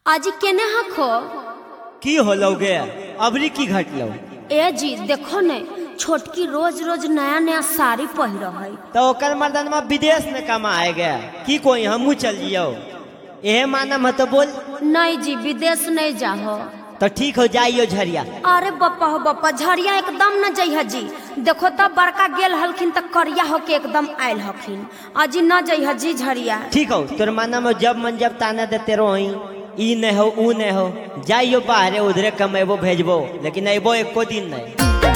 आज केने हखो की होलोगे अबरी की घटलो। ए जी देखो ने छोटकी रोज रोज नया नया साड़ी पहिर है तो ओकर मर्दन में विदेश में कमाए गया की कोई हमू चल जियो एहे माना मत बोल। नहीं जी विदेश नहीं जाहो तो ठीक हो जाइयो झरिया। अरे बप्पा हो बप्पा झरिया एकदम न जइह जी। देखो तब बड़का गेल हलखिन तक करिया होके एकदम आयल हखिन अजी न जइह जी झरिया। ठीक हो तोर माना में जब मन जब ताना देते रही ई नहीं हो ऊ नहीं हो जाइयो बाहरे उधरे कमेबो भेजबो लेकिन अबो एको दिन नहीं।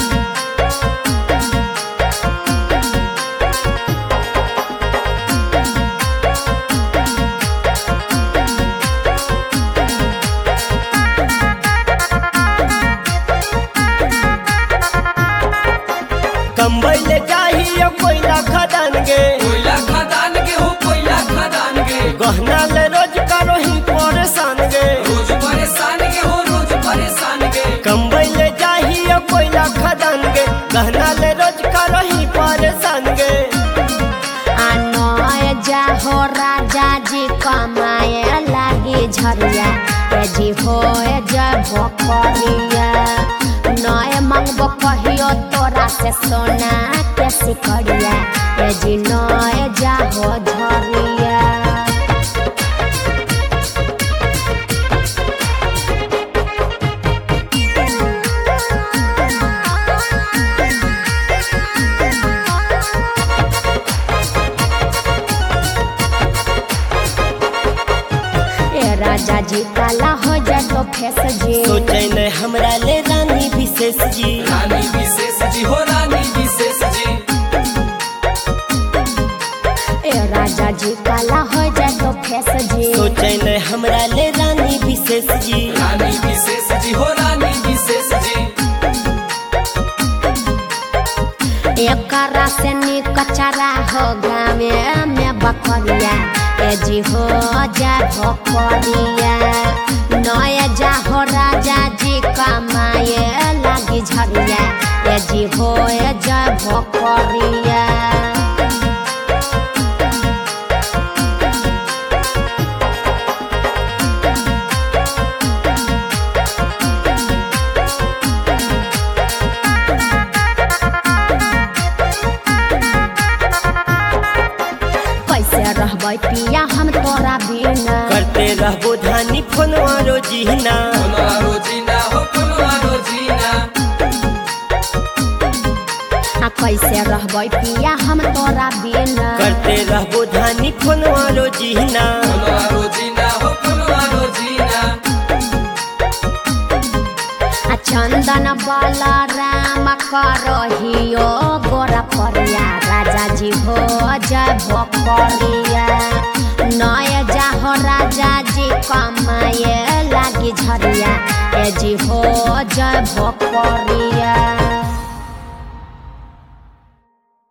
कंबल चाहिए कोयला खदान गे हो कोयला खदान गे गहना ले रोज करो ही परेशान गे रोज परेशान गे हो रोज परेशान गे कंबल चाहिए कोयला खदान गे गहना ले रोज करो ही परेशान गे। आनो जा हो राजा जी कमाए लागी झरिया ए जी हो जा भोकरिया नए मंगबो कहियो तोरा से सोना के सिकड़िया ए जी नए जा हो झरिया। राजा जी काला हो जा तो फेस जी सोचे न हमरा ले रानी विशेष जी रानी विशेष जी हो रानी विशेष जी ए राजा जी काला हो जा तो फेस जी सोचे न हमरा ले रानी विशेष जी रानी विशेष जी हो रानी विशेष जी एकरा से नी कचरा हो गावे में बकरिया ए जी हो जा भोकरिया नया जा हो राजा जी कमाए लागी झरिया ए जी हो जा भोकरिया। रहबै पिया हम तोरा बिना करते रहबो धानी फोनवा रोजीना फोनवा रोजीना हो फोनवा रोजीना कैसे रहबै पिया हम तोरा बिना करते रहबो धानी फोनवा रोजीना फोनवा रोजीना हो फोनवा रोजीना चंदन बाला राम करहियो गोरा परिया राजा जी हो जा भोकरिया नया जा हो राजा जी कमाए लागी झरिया ए जी हो जा भोकरिया।